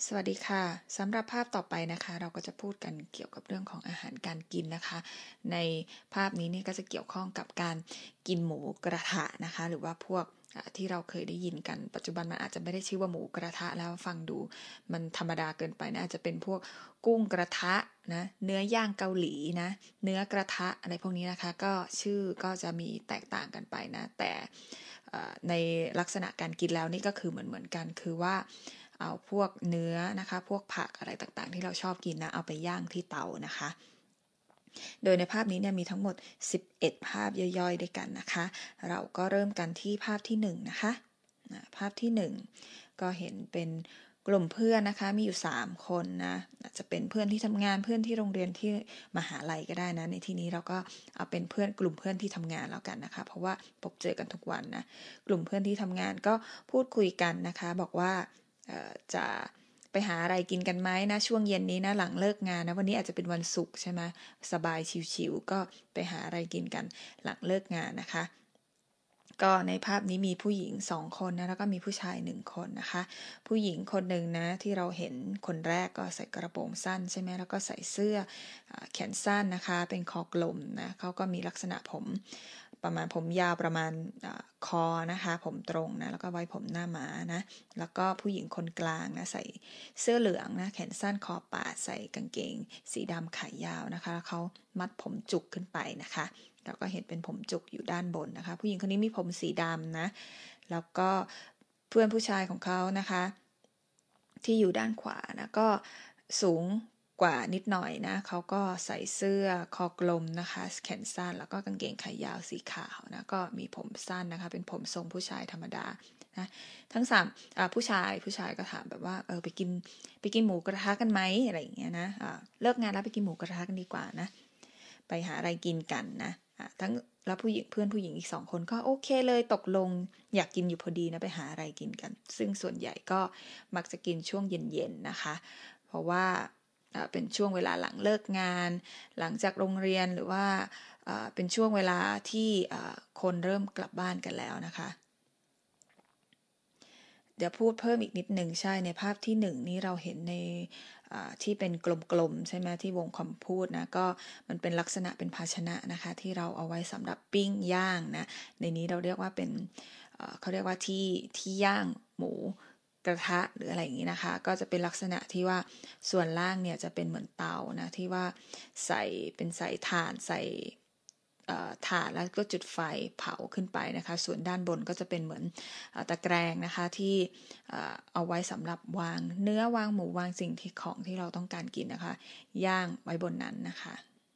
สวัสดีค่ะสำหรับภาพต่อไปนะคะเราก็จะพูดกันเกี่ยวกับเรื่องของอาหารการกินนะคะในภาพนี้นี่ก็จะเกี่ยวข้องกับการกินหมูกระทะนะคะหรือว่าพวกที่เราเคยได้ยินกันปัจจุบันมันอาจจะไม่ได้ชื่อว่าหมูกระทะแล้วฟังดูมันธรรมดาเกินไปนะอาจจะเป็นพวกกุ้งกระทะนะเนื้อย่างเกาหลีนะเนื้อกระทะอะไรพวกนี้นะคะก็ชื่อก็จะมีแตกต่างกันไปนะแต่ในลักษณะการกินแล้วนี่ก็คือเหมือนกันคือว่าเอาพวกเนื้อนะคะพวกผักอะไรต่างๆที่เราชอบกินนะเอาไปย่างที่เตานะคะโดยในภาพนี้เนี่ยมีทั้งหมด11ภาพย่อยๆด้วยกันนะคะเราก็เริ่มกันที่ภาพที่1นะคะภาพที่1ก็เห็นเป็นกลุ่มเพื่อนนะคะมีอยู่3คนนะจะเป็นเพื่อนที่ทำงานเพื่อนที่โรงเรียนที่มหาลัยก็ได้นะในที่นี้เราก็เอาเป็นเพื่อนกลุ่มเพื่อนที่ทำงานแล้วกันนะคะเพราะว่าพบเจอกันทุกวันนะกลุ่มเพื่อนที่ทำงานก็พูดคุยกันนะคะบอกว่าจะไปหาอะไรกินกันไหมนะช่วงเย็นนี้นะหลังเลิกงานนะวันนี้อาจจะเป็นวันศุกร์ใช่ไหมสบายชิวๆก็ไปหาอะไรกินกันหลังเลิกงานนะคะก็ในภาพนี้มีผู้หญิง2คนนะแล้วก็มีผู้ชาย1คนนะคะผู้หญิงคนหนึ่งนะที่เราเห็นคนแรกก็ใส่กระโปรงสั้นใช่ไหมแล้วก็ใส่เสื้อแขนสั้นนะคะเป็นคอกลมนะเขาก็มีลักษณะผมประมาณผมยาวประมาณคอนะคะผมตรงนะแล้วก็ไว้ผมหน้าม้านะแล้วก็ผู้หญิงคนกลางนะใส่เสื้อเหลืองนะแขนสั้นคอปาดใส่กางเกงสีดำขายาวนะคะแล้วเขามัดผมจุกขึ้นไปนะคะเราก็เห็นเป็นผมจุกอยู่ด้านบนนะคะผู้หญิงคนนี้มีผมสีดำนะแล้วก็เพื่อนผู้ชายของเขานะคะที่อยู่ด้านขวานะก็สูงกว่านิดหน่อยนะเขาก็ใส่เสื้อคอกลมนะคะแขนสั้นแล้วก็กางเกงขายาวสีขาวนะก็มีผมสั้นนะคะเป็นผมทรงผู้ชายธรรมดานะทั้งสามผู้ชายก็ถามแบบว่าไปกินหมูกระทะกันไหมอะไรอย่างเงี้ยนะเลิกงานแล้วไปกินหมูกระทะกันดีกว่านะไปหาอะไรกินกันนะทั้งแล้วผู้หญิงเพื่อนผู้หญิงอีก2คนก็โอเคเลยตกลงอยากกินอยู่พอดีนะไปหาอะไรกินกันซึ่งส่วนใหญ่ก็มักจะกินช่วงเย็นๆนะคะเพราะว่าเป็นช่วงเวลาหลังเลิกงานหลังจากโรงเรียนหรือว่าเป็นช่วงเวลาที่คนเริ่มกลับบ้านกันแล้วนะคะเดี๋ยวพูดเพิ่มอีกนิดหนึ่งใช่ในภาพที่1นี้เราเห็นในที่เป็นกลมๆใช่ไหมที่วงคำพูดนะก็มันเป็นลักษณะเป็นภาชนะนะคะที่เราเอาไว้สำหรับปิ้งย่างนะในนี้เราเรียกว่าเป็นเขาเรียกว่าที่ย่างหมูกระทะหรืออะไรอย่างนี้นะคะก็จะเป็นลักษณะที่ว่าส่วนล่างเนี่ยจะเป็นเหมือนเตานะที่ว่าใส่ถ่านใส่ถ่านแล้วก็จุดไฟเผาขึ้นไปนะคะส่วนด้านบนก็จะเป็นเหมือนตะแกรงนะคะที่เอาไว้สำหรับวางเนื้อวางหมูวางสิ่งที่ของที่เราต้องการกินนะคะย่างไว้บนนั้นนะคะ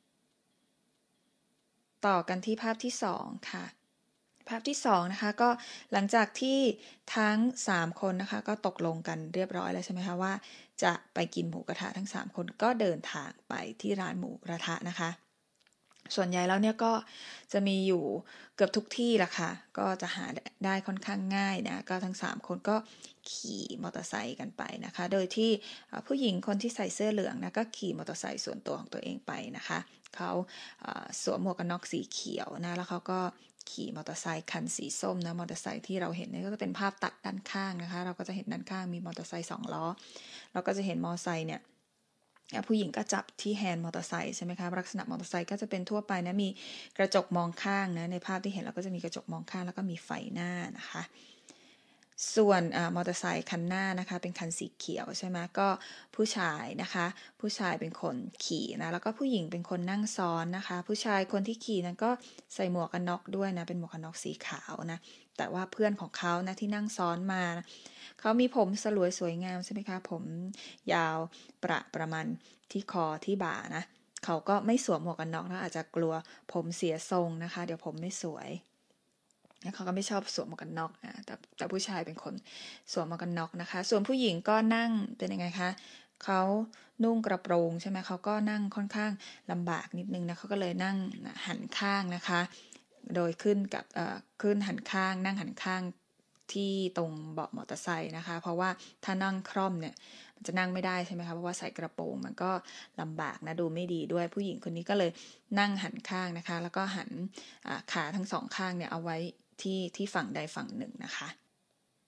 ต่อกันที่ภาพที่2ค่ะภาพที่2นะคะก็หลังจากที่ทั้ง3คนนะคะก็ตกลงกันเรียบร้อยแล้วใช่ไหมคะว่าจะไปกินหมูกระทะทั้ง3คนก็เดินทางไปที่ร้านหมูกระทะนะคะส่วนใหญ่แล้วเนี่ยก็จะมีอยู่เกือบทุกที่แหละค่ะก็จะหาได้ค่อนข้างง่ายนะก็ทั้ง3คนก็ขี่มอเตอร์ไซค์กันไปนะคะโดยที่ผู้หญิงคนที่ใส่เสื้อเหลืองนะก็ขี่มอเตอร์ไซค์ส่วนตัวของตัวเองไปนะคะเขาสวมหมวกกันน็อกสีเขียวนะแล้วเขาก็ขี่มอเตอร์ไซค์คันสีส้มนะมอเตอร์ไซค์ที่เราเห็นนี่ก็จะเป็นภาพตัดด้านข้างนะคะเราก็จะเห็นด้านข้างมีมอเตอร์ไซค์2ล้อเราก็จะเห็นมอเตอร์ไซค์เนี่ยผู้หญิงก็จับที่แฮนด์มอเตอร์ไซค์ใช่ไหมคะลักษณะมอเตอร์ไซค์ก็จะเป็นทั่วไปนะมีกระจกมองข้างนะในภาพที่เห็นเราก็จะมีกระจกมองข้างแล้วก็มีไฟหน้านะคะส่วนมอเตอร์ไซค์คันหน้านะคะเป็นคันสีเขียวใช่ไหมก็ผู้ชายนะคะผู้ชายเป็นคนขี่นะแล้วก็ผู้หญิงเป็นคนนั่งซ้อนนะคะผู้ชายคนที่ขี่นั้นก็ใส่หมวกกันน็อกด้วยนะเป็นหมวกกันน็อกสีขาวนะแต่ว่าเพื่อนของเขานะที่นั่งซ้อนมาเขามีผมสลวยสวยงามใช่ไหมคะผมยาวประมาณที่คอที่บ่านะเขาก็ไม่สวมหมวกกันน็อกนะอาจจะกลัวผมเสียทรงนะคะเดี๋ยวผมไม่สวยเขาก็ไม่ชอบสวมหมวกกันน็อกนะแต่ผู้ชายเป็นคนสวมหมวกกันน็อกนะคะส่วนผู้หญิงก็นั่งเป็นยังไงคะเขานุ่งกระโปรงใช่ไหมเขาก็นั่งค่อนข้างลำบากนิดนึงนะเขาก็เลยนั่งหันข้างนะคะโดยขึ้นหันข้างนั่งหันข้างที่ตรงเบาะมอเตอร์ไซค์นะคะเพราะว่าถ้านั่งคร่อมเนี่ยมันจะนั่งไม่ได้ใช่ไหมคะเพราะว่าใส่กระโปรงมันก็ลำบากนะดูไม่ดีด้วยผู้หญิงคนนี้ก็เลยนั่งหันข้างนะคะแล้วก็หันขาทั้ง2ข้างเนี่ยเอาไว้ที่ฝั่งใดฝั่งหนึ่งนะคะ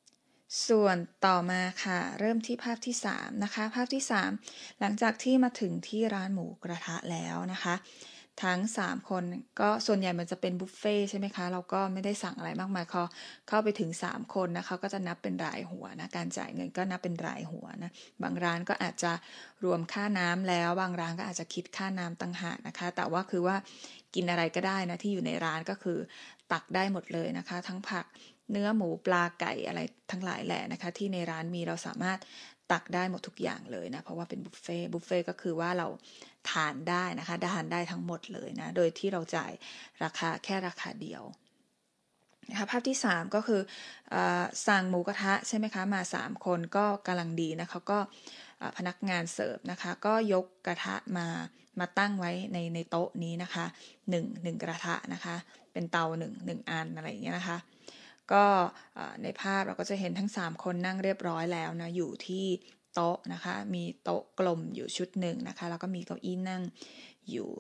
ส่วนต่อมาค่ะเริ่มที่ภาพที่3นะคะภาพที่3หลังจากที่มาถึงที่ร้านหมูกระทะแล้วนะคะทั้ง3คนก็ส่วนใหญ่มันจะเป็นบุฟเฟ่ใช่ไหมคะเราก็ไม่ได้สั่งอะไรมากมายพอเข้าไปถึง3คนนะคะก็จะนับเป็นรายหัวนะการจ่ายเงินก็นับเป็นรายหัวนะบางร้านก็อาจจะรวมค่าน้ำแล้วบางร้านก็อาจจะคิดค่าน้ำต่างหากนะคะแต่ว่าคือว่ากินอะไรก็ได้นะที่อยู่ในร้านก็คือตักได้หมดเลยนะคะทั้งผักเนื้อหมูปลาไก่อะไรทั้งหลายแหละนะคะที่ในร้านมีเราสามารถตักได้หมดทุกอย่างเลยนะเพราะว่าเป็นบุฟเฟ่ก็คือว่าเราทานได้นะคะทานได้ทั้งหมดเลยนะโดยที่เราจ่ายราคาแค่ราคาเดียวนะคะภาพที่3ก็คือสั่งหมูกระทะใช่ไหมคะมา3คนก็กำลังดีนะคะก็พนักงานเสิร์ฟนะคะก็ยกกระทะมาตั้งไว้ในโต๊ะนี้นะคะหนึ่งกระทะนะคะเป็นเตาหนึ่งอันอะไรอย่างเงี้ยนะคะก็ในภาพเราก็จะเห็นทั้ง3คนนั่งเรียบร้อยแล้วนะอยู่ที่โต๊ะนะคะมีโต๊ะกลมอยู่ชุดหนึ่งนะคะแล้วก็มีเก้าอี้นั่งอยู่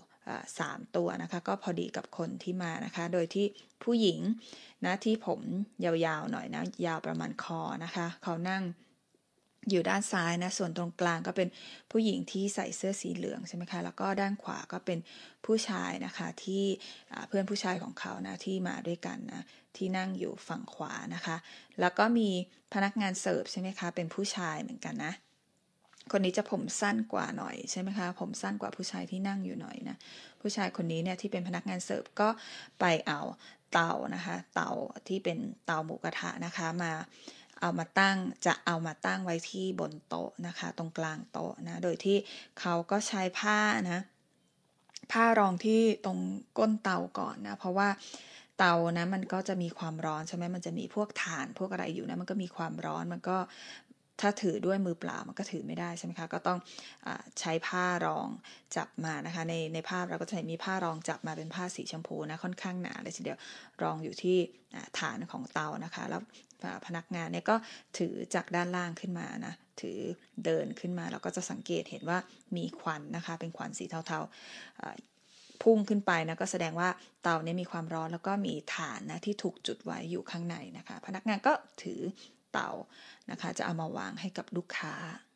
3ตัวนะคะก็พอดีกับคนที่มานะคะโดยที่ผู้หญิงนะที่ผมยาวๆหน่อยนะยาวประมาณคอนะคะเขานั่งอยู่ด้านซ้ายนะส่วนตรงกลางก็เป็นผู้หญิงที่ใส่เสื้อสีเหลืองใช่ไหมคะแล้วก็ด้านขวาก็เป็นผู้ชายนะคะที่เพื่อนผู้ชายของเขานะที่มาด้วยกันนะที่นั่งอยู่ฝั่งขวานะคะแล้วก็มีพนักงานเสิร์ฟใช่ไหมคะเป็นผู้ชายเหมือนกันนะคนนี้จะผมสั้นกว่าหน่อยใช่ไหมคะผมสั้นกว่าผู้ชายที่นั่งอยู่หน่อยนะผู้ชายคนนี้เนี่ยที่เป็นพนักงานเสิร์ฟก็ไปเอาเตานะคะเตาที่เป็นเตาหมูกระทะนะคะเอามาตั้งไว้ที่บนโต๊ะนะคะตรงกลางโต๊ะนะโดยที่เขาก็ใช้ผ้านะผ้ารองที่ตรงก้นเตาก่อนนะเพราะว่าเตานะมันก็จะมีความร้อนใช่ไหมมันจะมีพวกถ่านพวกอะไรอยู่นะมันก็มีความร้อนมันก็ถ้าถือด้วยมือเปล่ามันก็ถือไม่ได้ใช่ไหมคะก็ต้องใช้ผ้ารองจับมานะคะในภาพเราก็จะเห็นมีผ้ารองจับมาเป็นผ้าสีชมพูนะค่อนข้างหนาเลยทีเดียวรองอยู่ที่ฐานของเตานะคะแล้วพนักงานเนี่ยก็ถือจากด้านล่างขึ้นมานะถือเดินขึ้นมาแล้วก็จะสังเกตเห็นว่ามีควันนะคะเป็นควันสีเทาๆพุ่งขึ้นไปนะก็แสดงว่าเตาเนี่ยมีความร้อนแล้วก็มีฐานนะที่ถูกจุดไว้อยู่ข้างในนะคะพนักงานก็ถือเตานะคะจะเอามาวางให้กับลูกค้า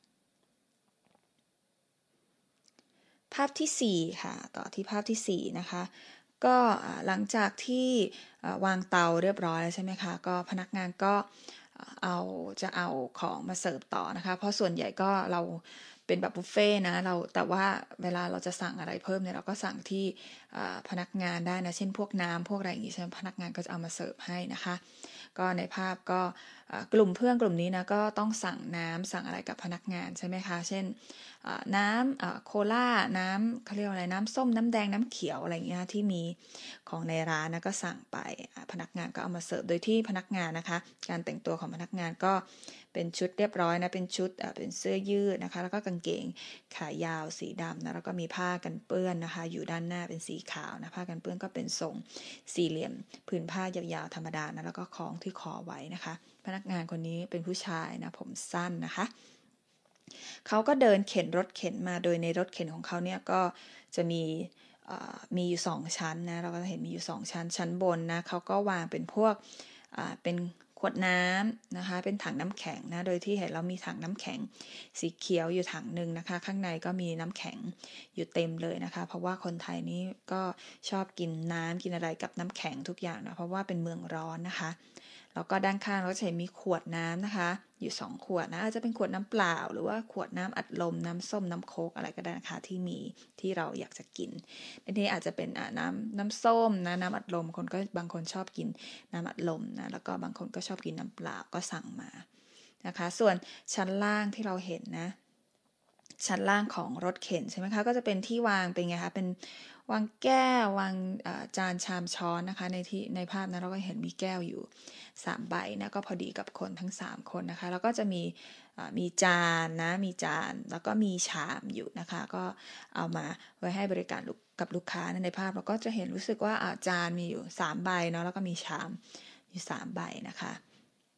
ภาพที่4ค่ะต่อที่ภาพที่4นะคะก็หลังจากที่วางเตาเรียบร้อยแล้วใช่ไหมคะก็พนักงานก็เอาจะเอาของมาเสิร์ฟต่อนะคะเพราะส่วนใหญ่ก็เราเป็นแบบบุฟเฟ่นะแต่ว่าเวลาเราจะสั่งอะไรเพิ่มเนี่ยเราก็สั่งที่พนักงานได้นะเช่นพวกน้ำพวกอะไรอย่างงี้ใช่ไหมพนักงานก็จะเอามาเสิร์ฟให้นะคะก็ในภาพก็กลุ่มเพื่อนกลุ่มนี้นะก็ต้องสั่งน้ำสั่งอะไรกับพนักงานใช่ไหมคะเช่นน้ำโคลาน้ำเขาเรียกอะไรน้ำส้มน้ำแดงน้ำเขียวอะไรอย่างเงี้ยที่มีของในร้านนะก็สั่งไปพนักงานก็เอามาเสิร์ฟโดยที่พนักงานนะคะการแต่งตัวของพนักงานก็เป็นชุดเรียบร้อยนะเป็นชุดเป็นเสื้อยืดนะคะแล้วก็กางเกงขายาวสีดำนะแล้วก็มีผ้ากันเปื้อนนะคะอยู่ด้านหน้าเป็นสีขาวนะผ้ากันเปื้อนก็เป็นทรงสี่เหลี่ยมผืนผ้ายาวๆธรรมดานะแล้วก็คล้องที่คอไว้นะคะพนักงานคนนี้เป็นผู้ชายนะผมสั้นนะคะเขาก็เดินเข็นรถเข็นมาโดยในรถเข็นของเขาเนี่ยก็จะมีอยู่2 ชั้นนะเราก็จะเห็นมีอยู่2 ชั้นชั้นบนนะเขาก็วางเป็นพวกเป็นขวดน้ำนะคะเป็นถังน้ำแข็งนะโดยที่เห็นเรามีถังน้ำแข็งสีเขียวอยู่ถังหนึ่งนะคะข้างในก็มีน้ำแข็งอยู่เต็มเลยนะคะเพราะว่าคนไทยนี่ก็ชอบกินน้ำกินอะไรกับน้ำแข็งทุกอย่างนะเพราะว่าเป็นเมืองร้อนนะคะแล้วก็ด้านข้างเราจะเห็นมีขวดน้ำนะคะอยู่2 ขวดนะอาจจะเป็นขวดน้ำเปล่าหรือว่าขวดน้ำอัดลมน้ำส้มน้ำโค้กอะไรก็ได้นะคะที่เราอยากจะกินในที่อาจจะเป็นน้ำส้มนะน้ำอัดลมบางคนชอบกินน้ำอัดลมนะแล้วก็บางคนก็ชอบกินน้ำเปล่าก็สั่งมานะคะส่วนชั้นล่างที่เราเห็นนะชั้นล่างของรถเข็นใช่ไหมคะก็จะเป็นที่วางเป็นไงคะเป็นวางแก้ววางจานชามช้อนนะคะในภาพนะเราก็เห็นมีแก้วอยู่3 ใบนะก็พอดีกับคนทั้ง3 คนนะคะแล้วก็จะมีจานนะมีจานแล้วก็มีชามอยู่นะคะก็เอามาไว้ให้บริการกับลูกค้าในภาพเราก็จะเห็นรู้สึกว่าจานมีอยู่3 ใบเนาะแล้วก็มีชามอยู่3 ใบนะคะ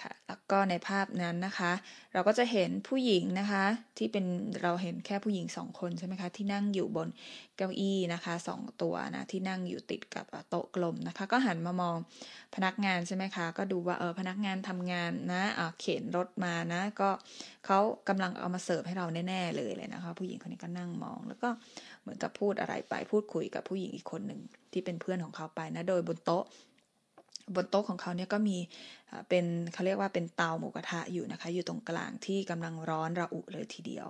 ค่ะแล้วก็ในภาพนั้นนะคะเราก็จะเห็นผู้หญิงนะคะที่เป็นเราเห็นแค่ผู้หญิง2คนใช่ไหมคะที่นั่งอยู่บนเก้าอี้นะคะ2ตัวนะที่นั่งอยู่ติดกับโต๊ะกลมนะคะก็หันมามองพนักงานใช่ไหมคะก็ดูว่าพนักงานทำงานนะเข็นรถมานะก็เขากำลังเอามาเสิร์ฟให้เราแน่ๆเลยนะคะผู้หญิงคนนี้ก็นั่งมองแล้วก็เหมือนกับพูดอะไรไปพูดคุยกับผู้หญิงอีกคนหนึ่งที่เป็นเพื่อนของเขาไปนะโดยบนโต๊ะของเขาเนี่ยก็มีเป็นเขาเรียกว่าเป็นเตาหมูกระทะอยู่นะคะอยู่ตรงกลางที่กำลังร้อนระอุเลยทีเดียว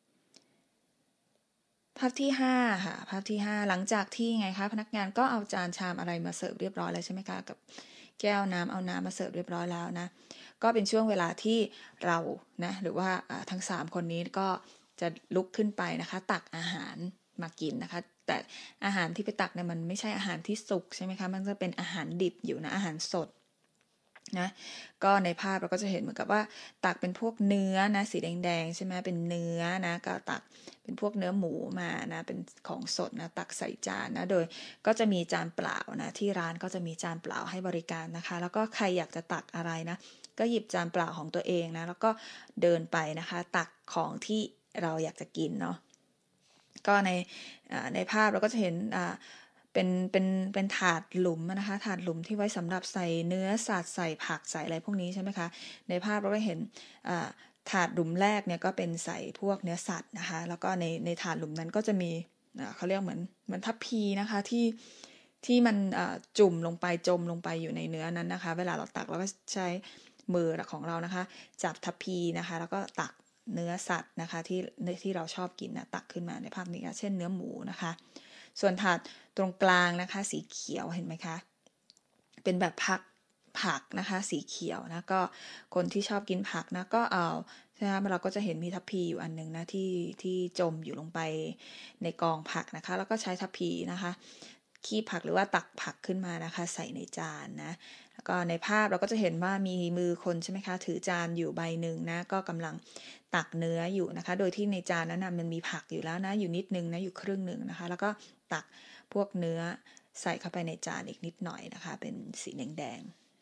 ภาพที่5ค่ะภาพที่5หลังจากที่ไงคะพนักงานก็เอาจานชามอะไรมาเสิร์ฟเรียบร้อยแล้วใช่ไหมคะกับแก้วน้ำเอาน้ำมาเสิร์ฟเรียบร้อยแล้วนะก็เป็นช่วงเวลาที่เรานะหรือว่าทั้ง3คนนี้ก็จะลุกขึ้นไปนะคะตักอาหารมากินนะคะแต่อาหารที่ไปตักเนี่ยมันไม่ใช่อาหารที่สุกใช่ไหมคะมันจะเป็นอาหารดิบอยู่นะอาหารสดนะก็ในภาพเราก็จะเห็นเหมือนกับว่าตักเป็นพวกเนื้อนะสีแดงๆใช่ไหมเป็นเนื้อนะก็ตักเป็นพวกเนื้อหมูมานะเป็นของสดนะตักใส่จานนะโดยก็จะมีจานเปล่านะที่ร้านก็จะมีจานเปล่าให้บริการนะคะแล้วก็ใครอยากจะตักอะไรนะก็หยิบจานเปล่าของตัวเองนะแล้วก็เดินไปนะคะตักของที่เราอยากจะกินเนาะก็ในภาพเราก็จะเห็นเป็นถาดหลุมนะคะถาดหลุมที่ไว้สำหรับใส่เนื้อสัตว์ใส่ผักใส่อะไรพวกนี้ใช่ไหมคะในภาพเราก็เห็นถาดหลุมแรกเนี่ยก็เป็นใส่พวกเนื้อสัตว์นะคะแล้วก็ในถาดหลุมนั้นก็จะมีเขาเรียกเหมือนทัพพีนะคะที่มันจุ่มลงไปจมลงไปอยู่ในเนื้อนั้นนะคะเวลาเราตักเราก็ใช้มือของเรานะคะจับทัพพีนะคะแล้วก็ตักเนื้อสัตว์นะคะที่เราชอบกินนะตักขึ้นมาในภาพนี้เช่นเนื้อหมูนะคะส่วนถาดตรงกลางนะคะสีเขียวเห็นไหมคะเป็นแบบผักนะคะสีเขียวนะก็คนที่ชอบกินผักนะก็เอาใช่ไหมเราก็จะเห็นมีทัพพีอยู่อันนึงนะที่จมอยู่ลงไปในกองผักนะคะแล้วก็ใช้ทัพพีนะคะคีบผักหรือว่าตักผักขึ้นมานะคะใส่ในจานนะแล้วก็ในภาพเราก็จะเห็นว่ามีมือคนใช่ไหมคะถือจานอยู่ใบหนึ่งนะก็กำลังตักเนื้ออยู่นะคะโดยที่ในจานนั้นมันมีผักอยู่แล้วนะอยู่นิดนึงนะอยู่ครึ่งหนึ่งนะคะแล้วก็ตักพวกเนื้อใส่เข้าไปในจานอีกนิดหน่อยนะคะเป็นสีแดง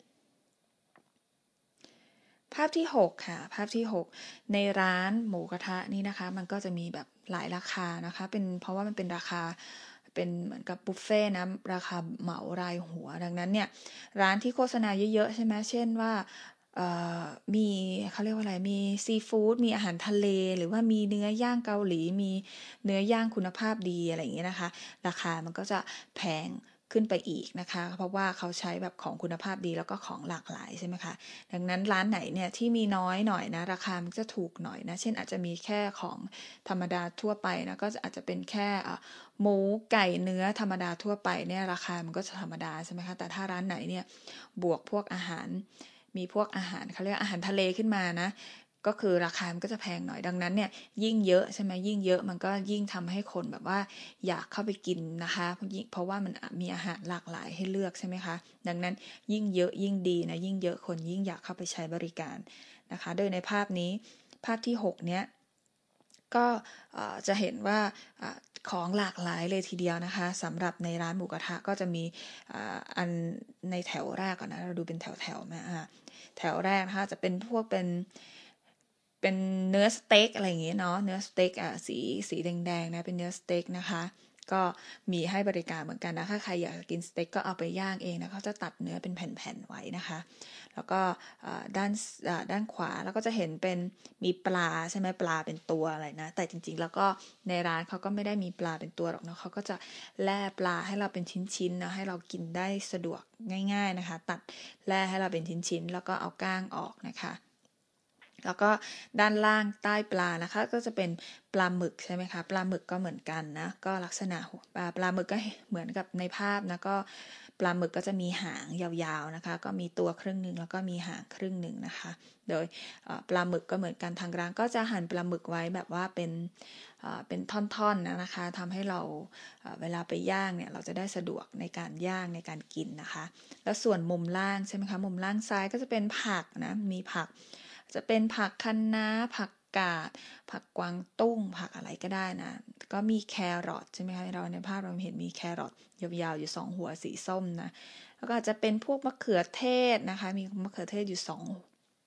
ภาพที่6ค่ะภาพที่6ในร้านหมูกระทะนี่นะคะมันก็จะมีแบบหลายราคานะคะเพราะว่ามันเป็นราคาเป็นเหมือนกับบุฟเฟ่นะราคาเหมารายหัวดังนั้นเนี่ยร้านที่โฆษณาเยอะๆใช่ไหมเช่นว่ามีเขาเรียกว่าอะไรมีซีฟู้ดมีอาหารทะเลหรือว่ามีเนื้อย่างเกาหลีมีเนื้อย่างคุณภาพดีอะไรอย่างเงี้ยนะคะราคามันก็จะแพงขึ้นไปอีกนะคะเพราะว่าเขาใช้แบบของคุณภาพดีแล้วก็ของหลากหลายใช่ไหมคะดังนั้นร้านไหนเนี่ยที่มีน้อยหน่อยนะราคามันจะถูกหน่อยนะเช่นอาจจะมีแค่ของธรรมดาทั่วไปนะก็อาจจะเป็นแค่หมูไก่เนื้อธรรมดาทั่วไปเนี่ยราคามันก็จะธรรมดาใช่ไหมคะแต่ถ้าร้านไหนเนี่ยบวกพวกอาหารมีพวกอาหารเขาเรียกอาหารทะเลขึ้นมานะก็คือราคามันก็จะแพงหน่อยดังนั้นเนี่ยยิ่งเยอะใช่ไหมยิ่งเยอะมันก็ยิ่งทำให้คนแบบว่าอยากเข้าไปกินนะคะเพราะว่ามันมีอาหารหลากหลายให้เลือกใช่ไหมคะดังนั้นยิ่งเยอะยิ่งดีนะยิ่งเยอะคนยิ่งอยากเข้าไปใช้บริการนะคะโดยในภาพนี้ภาพที่6เนี้ยก็จะเห็นว่าของหลากหลายเลยทีเดียวนะคะสำหรับในร้านหมูกระทะก็จะมีอันในแถวแรกก่อนนะเราดูเป็นแถวๆนะแถวแรกนะคะจะเป็นพวกเป็นเนื้อสเต็กอะไรอย่างเงี้ยเนาะเนื้อสเต็กสีแดงๆนะเป็นเนื้อสเต็กนะคะก็มีให้บริการเหมือนกันนะถ้าใครอยากกินสเต็กก็เอาไปย่างเองนะเขาจะตัดเนื้อเป็นแผ่นๆไว้นะคะแล้วก็ด้านขวาแล้วก็จะเห็นเป็นมีปลาใช่ไหมปลาเป็นตัวอะไรนะแต่จริงๆแล้วก็ในร้านเขาก็ไม่ได้มีปลาเป็นตัวหรอกเนาะเขาก็จะแล่ปลาให้เราเป็นชิ้นๆนะให้เรากินได้สะดวกง่ายๆนะคะตัดแล่ให้เราเป็นชิ้นๆแล้วก็เอาก้างออกนะคะแล้วก็ด้านล่างใต้ปลานะคะก็จะเป็นปลาหมึกใช่ไหมคะปลาหมึกก็เหมือนกันนะก็ลักษณะปลาหมึกก็เหมือนกับในภาพนะก็ปลาหมึกก็จะมีหางยาวๆนะคะก็มีตัวครึ่งหนึ่งแล้วก็มีหางครึ่งหนึ่งนะคะโดยปลาหมึกก็เหมือนกันทางร้านก็จะหั่นปลาหมึกไว้แบบว่าเป็นท่อนๆนะคะทำให้เราเวลาไปย่างเนี่ยเราจะได้สะดวกในการย่างในการกินนะคะแล้วส่วนมุมล่างใช่ไหมคะมุมล่างซ้ายก็จะเป็นผักนะมีผักจะเป็นผักคะน้าผักกาดผักกวางตุ้งผักอะไรก็ได้นะก็มีแครอทใช่ไหมคะเราในภาพเราเห็นมีแครอทยาวๆอยู่2 หัวสีส้มนะแล้วก็อาจจะเป็นพวกมะเขือเทศนะคะมีมะเขือเทศอยู่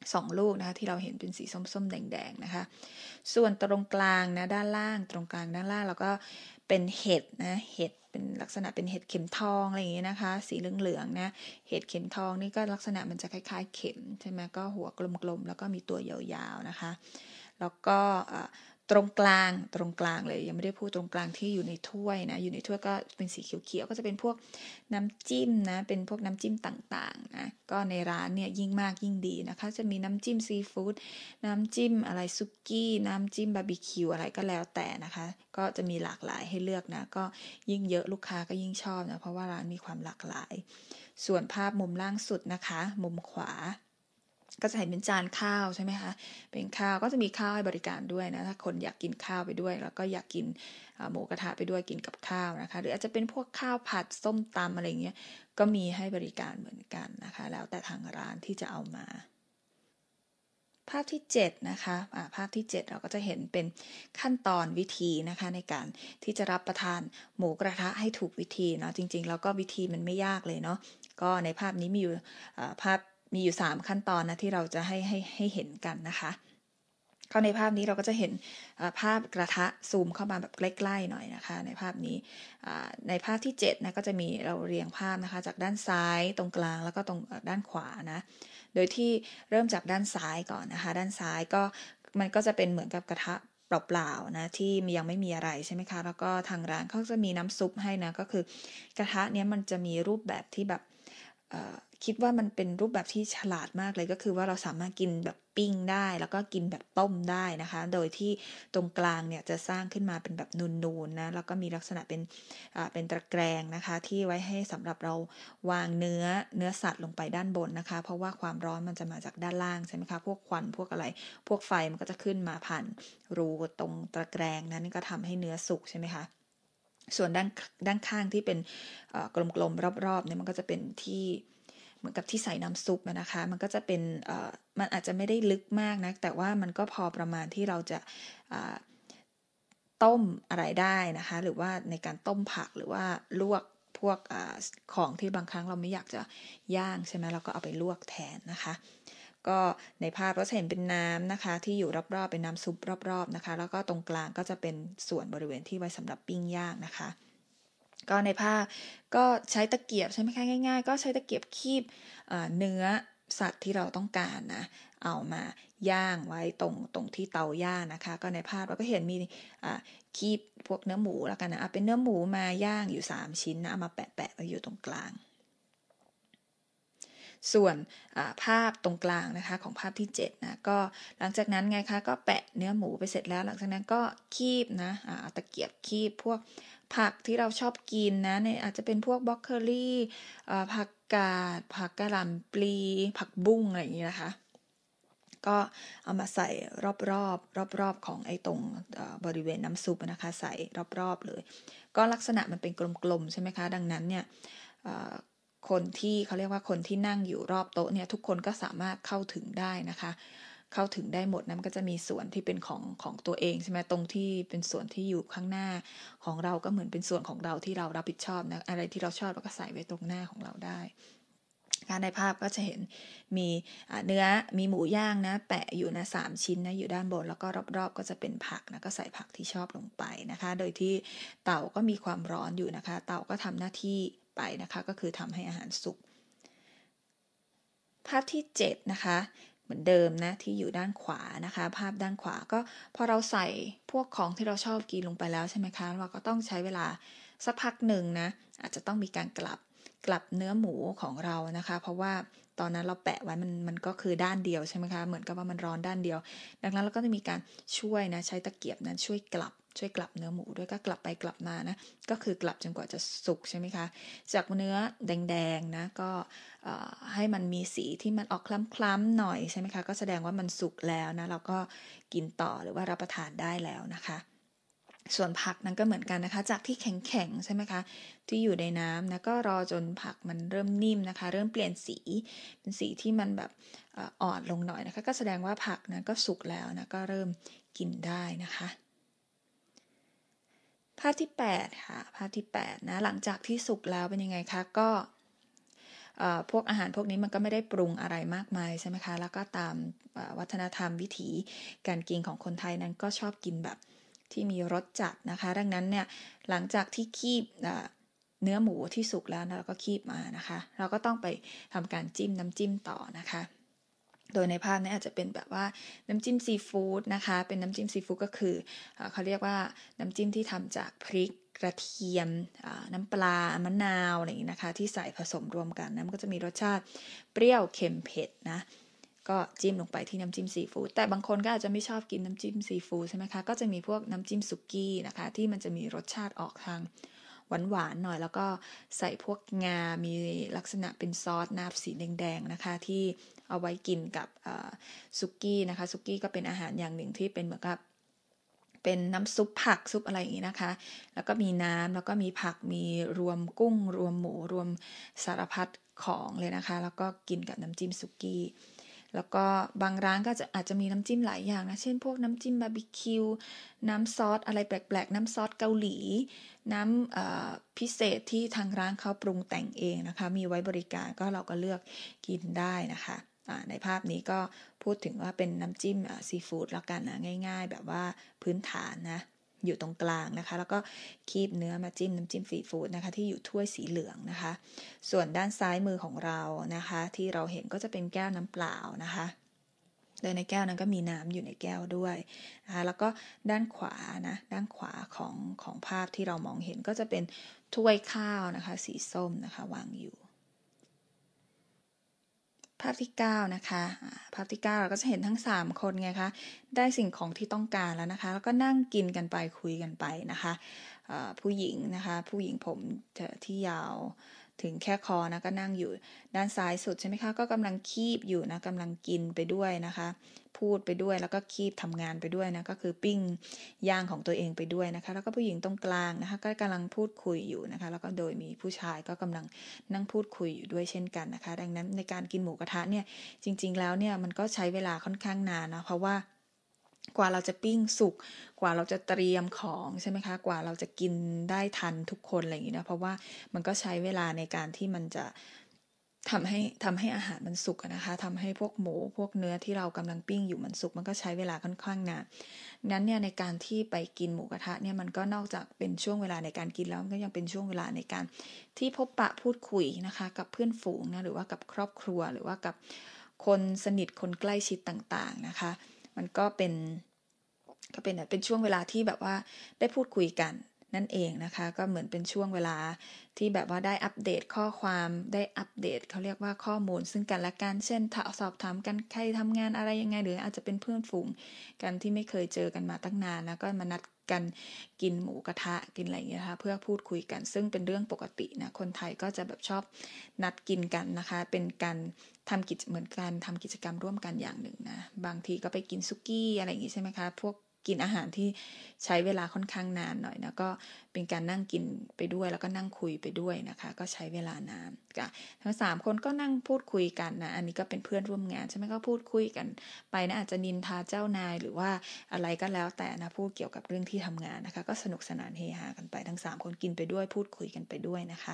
2 ลูกนะคะที่เราเห็นเป็นสีส้มๆแดงๆนะคะส่วนตรงกลางนะด้านล่างตรงกลางด้านล่างเราก็เป็นเห็ดนะเห็ดเป็นลักษณะเป็นเห็ดเข็มทองอะไรอย่างเงี้ยนะคะสีเหลืองๆนะเห็ดเข็มทองนี่ก็ลักษณะมันจะคล้ายๆเข็มใช่ไหมก็หัวกลมๆแล้วก็มีตัวยาวๆนะคะแล้วก็ตรงกลางเลยยังไม่ได้พูดตรงกลางที่อยู่ในถ้วยนะอยู่ในถ้วยก็เป็นสีเขียวๆก็จะเป็นพวกน้ำจิ้มนะเป็นพวกน้ำจิ้มต่างๆนะก็ในร้านเนี่ยยิ่งมากยิ่งดีนะคะจะมีน้ำจิ้มซีฟู้ดน้ำจิ้มอะไรซุกี้น้ำจิ้มบาร์บีคิวอะไรก็แล้วแต่นะคะก็จะมีหลากหลายให้เลือกนะก็ยิ่งเยอะลูกค้าก็ยิ่งชอบนะเพราะว่าร้านมีความหลากหลายส่วนภาพมุมล่างสุดนะคะมุมขวาก็จะเห็นเป็นจานข้าวใช่ไหมคะเป็นข้าวก็จะมีข้าวให้บริการด้วยนะถ้าคนอยากกินข้าวไปด้วยแล้วก็อยากกินหมูกระทะไปด้วยกินกับข้าวนะคะหรืออาจจะเป็นพวกข้าวผัดส้มตำอะไรเงี้ยก็มีให้บริการเหมือนกันนะคะแล้วแต่ทางร้านที่จะเอามาภาพที่7นะคะภาพที่7เราก็จะเห็นเป็นขั้นตอนวิธีนะคะในการที่จะรับประทานหมูกระทะให้ถูกวิธีเนาะจริงๆแล้วก็วิธีมันไม่ยากเลยเนาะก็ในภาพนี้มีอยู่ภาพมีอยู่3ขั้นตอนนะที่เราจะให้เห็นกันนะคะก็ในภาพนี้เราก็จะเห็นภาพกระทะซูมเข้ามาแบบใกล้ๆหน่อยนะคะในภาพนี้ในภาพที่7นะก็จะมีเราเรียงภาพนะคะจากด้านซ้ายตรงกลางแล้วก็ตรงด้านขวานะโดยที่เริ่มจากด้านซ้ายก่อนนะคะด้านซ้ายก็มันก็จะเป็นเหมือนกับกระทะเปล่าๆนะที่ยังไม่มีอะไรใช่ไหมคะแล้วก็ทางร้านเขาจะมีน้ำซุปให้นะก็คือกระทะเนี้ยมันจะมีรูปแบบที่แบบคิดว่ามันเป็นรูปแบบที่ฉลาดมากเลยก็คือว่าเราสามารถกินแบบปิ้งได้แล้วก็กินแบบต้มได้นะคะโดยที่ตรงกลางเนี่ยจะสร้างขึ้นมาเป็นแบบนูนๆนะแล้วก็มีลักษณะเป็นตะแกรงนะคะที่ไว้ให้สำหรับเราวางเนื้อสัตว์ลงไปด้านบนนะคะเพราะว่าความร้อนมันจะมาจากด้านล่างใช่ไหมคะพวกควันพวกอะไรพวกไฟมันก็จะขึ้นมาผ่านรูตรงตะแกรงนั้นก็ทำให้เนื้อสุกใช่ไหมคะส่วนด้านข้างที่เป็นกลมๆรอบๆเนี่ยมันก็จะเป็นที่เหมือนกับที่ใส่น้ำซุปนะคะมันก็จะเป็นมันอาจจะไม่ได้ลึกมากนะแต่ว่ามันก็พอประมาณที่เราจะต้มอะไรได้นะคะหรือว่าในการต้มผักหรือว่าลวกพวกของที่บางครั้งเราไม่อยากจะย่างใช่ไหมเราก็เอาไปลวกแทนนะคะก็ในภาพก็จะเห็นเป็นน้ำนะคะที่อยู่รอบๆเป็นน้ำซุปรอบๆนะคะแล้วก็ตรงกลางก็จะเป็นส่วนบริเวณที่ไว้สำหรับปิ้งย่างนะคะก็ในภาพก็ใช้ตะเกียบใช่ไหมคะง่ายๆก็ใช้ตะเกียบคีบเนื้อสัตว์ที่เราต้องการนะเอามาย่างไว้ตรงที่เตาย่างนะคะก็ในภาพเราก็เห็นมีคีบพวกเนื้อหมูแล้วกันนะเป็นเนื้อหมูมาย่างอยู่3ชิ้นนะเอามาแปะไว้อยู่ตรงกลางส่วนภาพตรงกลางนะคะของภาพที่7นะก็หลังจากนั้นไงคะก็แปะเนื้อหมูไปเสร็จแล้วหลังจากนั้นก็คีบนะเอาตะเกียบคีบพวกผักที่เราชอบกินนะเนี่ยอาจจะเป็นพวกบรอกโคลีผักกาดผักกะหล่ำปลีผักบุ้งอะไรอย่างนี้นะคะก็เอามาใส่รอบของไอ้ตรงบริเวณน้ำซุปนะคะใส่รอบๆเลยก็ลักษณะมันเป็นกลมๆใช่ไหมคะดังนั้นเนี่ยคนที่เขาเรียกว่าคนที่นั่งอยู่รอบโต๊ะเนี่ยทุกคนก็สามารถเข้าถึงได้นะคะเข้าถึงได้หมดนะมันก็จะมีส่วนที่เป็นของตัวเองใช่ไหมตรงที่เป็นส่วนที่อยู่ข้างหน้าของเราก็เหมือนเป็นส่วนของเราที่เรารับผิดชอบนะอะไรที่เราชอบเราก็ใส่ไว้ตรงหน้าของเราได้ในภาพก็จะเห็นมีเนื้อมีหมูย่างนะแปะอยู่นะ3 ชิ้นนะอยู่ด้านบนแล้วก็รอบๆก็จะเป็นผักนะก็ใส่ผักที่ชอบลงไปนะคะโดยที่เตาก็มีความร้อนอยู่นะคะเตาก็ทำหน้าที่ไปนะคะก็คือทำให้อาหารสุกภาพที่7นะคะเหมือนเดิมนะที่อยู่ด้านขวานะคะภาพด้านขวาก็พอเราใส่พวกของที่เราชอบกินลงไปแล้วใช่ไหมคะเราก็ต้องใช้เวลาสักพักหนึ่งนะอาจจะต้องมีการกลับเนื้อหมูของเรานะคะเพราะว่าตอนนั้นเราแปะไว้มันก็คือด้านเดียวใช่ไหมคะเหมือนกับว่ามันร้อนด้านเดียวดังนั้นเราก็จะมีการช่วยนะใช้ตะเกียบนั้นช่วยกลับเนื้อหมูด้วยก็กลับไปกลับมานะก็คือกลับจนกว่าจะสุกใช่ไหมคะจากเนื้อแดงๆนะก็ให้มันมีสีที่มันออกคล้ำๆหน่อยใช่ไหมคะก็แสดงว่ามันสุกแล้วนะเราก็กินต่อหรือว่ารับประทานได้แล้วนะคะส่วนผักนั้นก็เหมือนกันนะคะจากที่แข็งๆใช่ไหมคะที่อยู่ในน้ำนะก็รอจนผักมันเริ่มนิ่มนะคะเริ่มเปลี่ยนสีเป็นสีที่มันแบบอ่อนลงหน่อยนะคะก็แสดงว่าผักนั้นก็สุกแล้วนะก็เริ่มกินได้นะคะภาพที่8ค่ะภาพที่8นะหลังจากที่สุกแล้วเป็นยังไงคะก็พวกอาหารพวกนี้มันก็ไม่ได้ปรุงอะไรมากมายใช่ไหมคะแล้วก็ตามวัฒนธรรมวิถีการกินของคนไทยนั้นก็ชอบกินแบบที่มีรสจัดนะคะดังนั้นเนี่ยหลังจากที่คีบเนื้อหมูที่สุกแล้วนะเราก็คีบมานะคะเราก็ต้องไปทำการจิ้มน้ำจิ้มต่อนะคะโดยในภาพนี้อาจจะเป็นแบบว่าน้ำจิ้มซีฟู้ดนะคะเป็นน้ำจิ้มซีฟู้ดก็คือเขาเรียกว่าน้ำจิ้มที่ทำจากพริกกระเทียมน้ำปลามะนาวอะไรอย่างนี้นะคะที่ใส่ผสมรวมกันนะมันก็จะมีรสชาติเปรี้ยวเค็มเผ็ดนะก็จิ้มลงไปที่น้ำจิ้มซีฟู้ดแต่บางคนก็อาจจะไม่ชอบกินน้ำจิ้มซีฟู้ดใช่ไหมคะก็จะมีพวกน้ำจิ้มสุกี้นะคะที่มันจะมีรสชาติออกทางหวานๆหน่อยแล้วก็ใส่พวกงา มีลักษณะเป็นซอสน้ำสีแดงๆนะคะที่เอาไว้กินกับสุกี้นะคะสุกี้ก็เป็นอาหารอย่างหนึ่งที่เป็นเหมือนกับเป็นน้ำซุปผักซุปอะไรอย่างนี้นะคะแล้วก็มีน้ำแล้วก็มีผักมีรวมกุ้งรวมหมูรวมสารพัดของเลยนะคะแล้วก็กินกับน้ำจิ้มสุกี้แล้วก็บางร้านก็อาจจะมีน้ำจิ้มหลายอย่างนะเช่นพวกน้ำจิ้มบาร์บีคิวน้ำซอสอะไรแปลกๆน้ำซอสเกาหลีน้ำพิเศษที่ทางร้านเขาปรุงแต่งเองนะคะมีไว้บริการก็เราก็เลือกกินได้นะคะในภาพนี้ก็พูดถึงว่าเป็นน้ำจิ้มซีฟู้ดแล้วกันนะง่ายๆแบบว่าพื้นฐานนะอยู่ตรงกลางนะคะแล้วก็คีบเนื้อมาจิ้มน้ำจิ้มซีฟู้ดนะคะที่อยู่ถ้วยสีเหลืองนะคะส่วนด้านซ้ายมือของเรานะคะที่เราเห็นก็จะเป็นแก้วน้ำเปล่านะคะโดยในแก้วนั้นก็มีน้ำอยู่ในแก้วด้วยนะคะแล้วก็ด้านขวานะด้านขวาของภาพที่เรามองเห็นก็จะเป็นถ้วยข้าวนะคะสีส้มนะคะวางอยู่ภาพที่9นะคะภาพที่9เราก็จะเห็นทั้ง3คนไงคะได้สิ่งของที่ต้องการแล้วนะคะแล้วก็นั่งกินกันไปคุยกันไปนะคะผู้หญิงนะคะผู้หญิงผมที่ยาวถึงแค่คอนะก็นั่งอยู่ด้านซ้ายสุดใช่ไหมคะก็กำลังคีบอยู่นะกำลังกินไปด้วยนะคะพูดไปด้วยแล้วก็คีบทำงานไปด้วยนะก็คือปิ้งย่างของตัวเองไปด้วยนะคะแล้วก็ผู้หญิงตรงกลางนะคะก็กำลังพูดคุยอยู่นะคะแล้วก็โดยมีผู้ชายก็กำลังนั่งพูดคุยอยู่ด้วยเช่นกันนะคะดังนั้นในการกินหมูกระทะเนี่ยจริงๆแล้วเนี่ยมันก็ใช้เวลาค่อนข้างนานนะเพราะว่ากว่าเราจะปิ้งสุกกว่าเราจะเตรียมของใช่ไหมคะกว่าเราจะกินได้ทันทุกคนอะไรอย่างนี้นะเพราะว่ามันก็ใช้เวลาในการที่มันจะทำให้อาหารมันสุกนะคะทำให้พวกหมูพวกเนื้อที่เรากำลังปิ้งอยู่มันสุกมันก็ใช้เวลาค่อนข้างนานนั้นเนี่ยในการที่ไปกินหมูกระทะเนี่ยมันก็นอกจากเป็นช่วงเวลาในการกินแล้วมันก็ยังเป็นช่วงเวลาในการที่พบปะพูดคุยนะคะกับเพื่อนฝูงนะหรือว่ากับครอบครัวหรือว่ากับคนสนิทคนใกล้ชิดต่างๆนะคะมันก็เป็นช่วงเวลาที่แบบว่าได้พูดคุยกันนั่นเองนะคะก็เหมือนเป็นช่วงเวลาที่แบบว่าได้อัปเดตข้อความได้อัปเดตเขาเรียกว่าข้อมูลซึ่งกันและกันเช่นสอบถามกันใครทำงานอะไรยังไงหรืออาจจะเป็นเพื่อนฝูงกันที่ไม่เคยเจอกันมาตั้งนานแล้วก็มานัดกันกินหมูกระทะกินอะไรอย่างเงี้ยนะคะเพื่อพูดคุยกันซึ่งเป็นเรื่องปกตินะคนไทยก็จะแบบชอบนัดกินกันนะคะเป็นการเหมือนการทำกิจกรรมร่วมกันอย่างหนึ่งนะบางทีก็ไปกินซุกี้อะไรอย่างงี้ใช่ไหมคะพวกกินอาหารที่ใช้เวลาค่อนข้างนานหน่อยนะก็เป็นการนั่งกินไปด้วยแล้วก็นั่งคุยไปด้วยนะคะก็ใช้เวลานานทั้ง3คนก็นั่งพูดคุยกันนะอันนี้ก็เป็นเพื่อนร่วมงานใช่ไหมก็พูดคุยกันไปนะอาจจะนินทาเจ้านายหรือว่าอะไรก็แล้วแต่นะพูดเกี่ยวกับเรื่องที่ทำงานนะคะก็สนุกสนานเฮฮากันไปทั้ง3คนกินไปด้วยพูดคุยกันไปด้วยนะคะ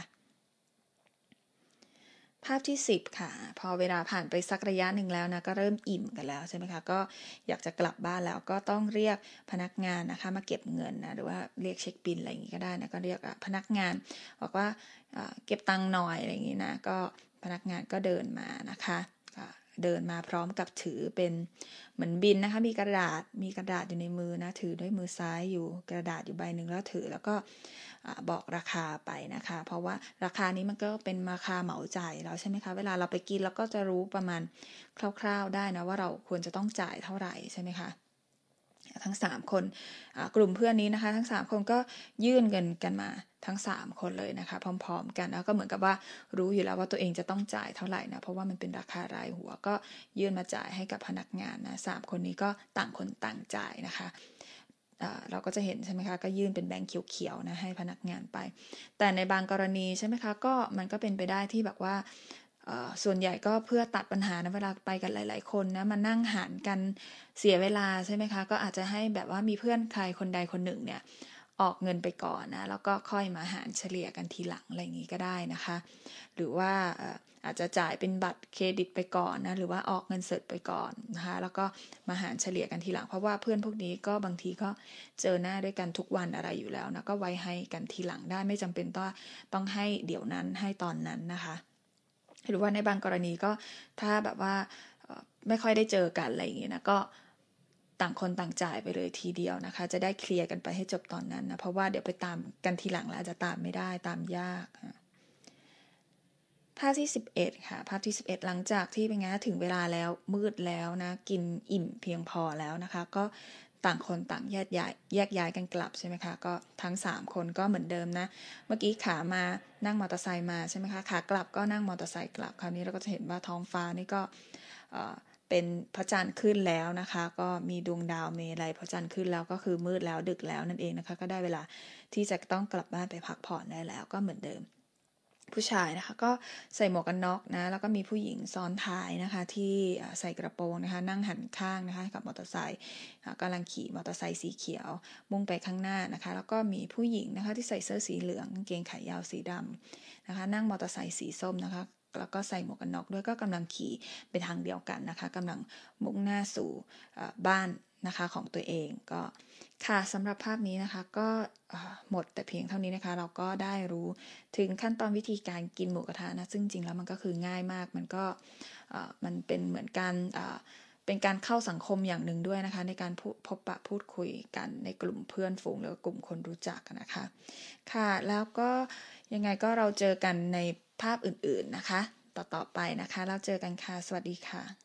ภาพที่10ค่ะพอเวลาผ่านไปสักระยะหนึ่งแล้วนะก็เริ่มอิ่มกันแล้วใช่ไหมคะก็อยากจะกลับบ้านแล้วก็ต้องเรียกพนักงานนะคะมาเก็บเงินนะหรือว่าเรียกเช็คบิลอะไรอย่างนี้ก็ได้นะก็เรียกพนักงานบอกว่าเก็บตังค์หน่อยอะไรอย่างนี้นะก็พนักงานก็เดินมานะคะเดินมาพร้อมกับถือเป็นเหมือนบินนะคะมีกระดาษอยู่ในมือนะถือด้วยมือซ้ายอยู่กระดาษอยู่ใบหนึ่งแล้วถือแล้วก็บอกราคาไปนะคะเพราะว่าราคานี้มันก็เป็นราคาเหมาจ่ายแล้วใช่ไหมคะเวลาเราไปกินเราก็จะรู้ประมาณคร่าวๆได้นะว่าเราควรจะต้องจ่ายเท่าไหร่ใช่ไหมคะทั้ง3คนกลุ่มเพื่อนนี้นะคะทั้ง3คนก็ยื่นเงินกันมาทั้ง3คนเลยนะคะพร้อมๆกันแล้วก็เหมือนกับว่ารู้อยู่แล้วว่าตัวเองจะต้องจ่ายเท่าไหร่นะเพราะว่ามันเป็นราคารายหัวก็ยื่นมาจ่ายให้กับพนักงานนะ3คนนี้ก็ต่างคนต่างจ่ายนะคะเราก็จะเห็นใช่ไหมคะก็ยื่นเป็นแบงค์เขียวๆนะให้พนักงานไปแต่ในบางกรณีใช่ไหมคะก็มันก็เป็นไปได้ที่แบบว่าส่วนใหญ่ก็เพื่อตัดปัญหานะเวลาไปกันหลายๆคนนะมานั่งหารกันเสียเวลาใช่ไหมคะก็อาจจะให้แบบว่ามีเพื่อนใครคนใดคนหนึ่งเนี่ยออกเงินไปก่อนนะแล้วก็ค่อยมาหารเฉลี่ยกันทีหลังอะไรอย่างนี้ก็ได้นะคะหรือว่าอาจจะจ่ายเป็นบัตรเครดิตไปก่อนนะหรือว่าออกเงินสดไปก่อนนะคะแล้วก็มาหารเฉลี่ยกันทีหลังเพราะว่าเพื่อนพวกนี้ก็บางทีก็เจอหน้าด้วยกันทุกวันอะไรอยู่แล้วนะก็ไว้ให้กันทีหลังได้ไม่จำเป็นต้องให้เดี๋ยวนั้นให้ตอนนั้นนะคะหรือว่าในบางกรณีก็ถ้าแบบว่าไม่ค่อยได้เจอกันอะไรอย่างเงี้ยนะก็ต่างคนต่างจ่ายไปเลยทีเดียวนะคะจะได้เคลียร์กันไปให้จบตอนนั้นนะเพราะว่าเดี๋ยวไปตามกันทีหลังแล้วอาจจะตามไม่ได้ตามยากภาพที่11ค่ะภาพที่11หลังจากที่เป็นไงถึงเวลาแล้วมืดแล้วนะกินอิ่มเพียงพอแล้วนะคะก็ต่างคนต่างแยกย้ายกันกลับใช่ไหมคะก็ทั้ง3คนก็เหมือนเดิมนะเมื่อกี้ขามานั่งมอเตอร์ไซค์มาใช่ไหมคะขากลับก็นั่งมอเตอร์ไซค์กลับคราวนี้เราก็จะเห็นว่าท้องฟ้านี่ก็เป็นพระจันทร์ขึ้นแล้วนะคะก็มีดวงดาวเมลัยพระจันทร์ขึ้นแล้วก็คือมืดแล้วดึกแล้วนั่นเองนะคะก็ได้เวลาที่จะต้องกลับบ้านไปพักผ่อนได้แล้วก็เหมือนเดิมผู้ชายนะคะก็ใส่หมวกกันน็อกนะแล้วก็มีผู้หญิงซ้อนท้ายนะคะที่ใส่กระโปรงนะคะนั่งหันข้างนะคะกับมอเตอร์ไซค์กำลังขี่มอเตอร์ไซค์สีเขียวมุ่งไปข้างหน้านะคะแล้วก็มีผู้หญิงนะคะที่ใส่เสื้อสีเหลืองกางเกงขายาวสีดำนะคะนั่งมอเตอร์ไซค์สีส้มนะคะแล้วก็ใส่หมวกกันน็อกด้วยก็กำลังขี่ไปทางเดียวกันนะคะกำลังมุ่งหน้าสู่บ้านนะคะของตัวเองก็ค่ะสำหรับภาพนี้นะคะก็หมดแต่เพียงเท่านี้นะคะเราก็ได้รู้ถึงขั้นตอนวิธีการกินหมูกระทะนะซึ่งจริงแล้วมันก็คือง่ายมากมันก็มันเป็นเหมือนการเป็นการเข้าสังคมอย่างหนึ่งด้วยนะคะในการพบปะพูดคุยกันในกลุ่มเพื่อนฝูงหรือกลุ่มคนรู้จักนะคะค่ะแล้วก็ยังไงก็เราเจอกันในภาพอื่นๆนะคะต่อไปนะคะแล้วเจอกันค่ะสวัสดีค่ะ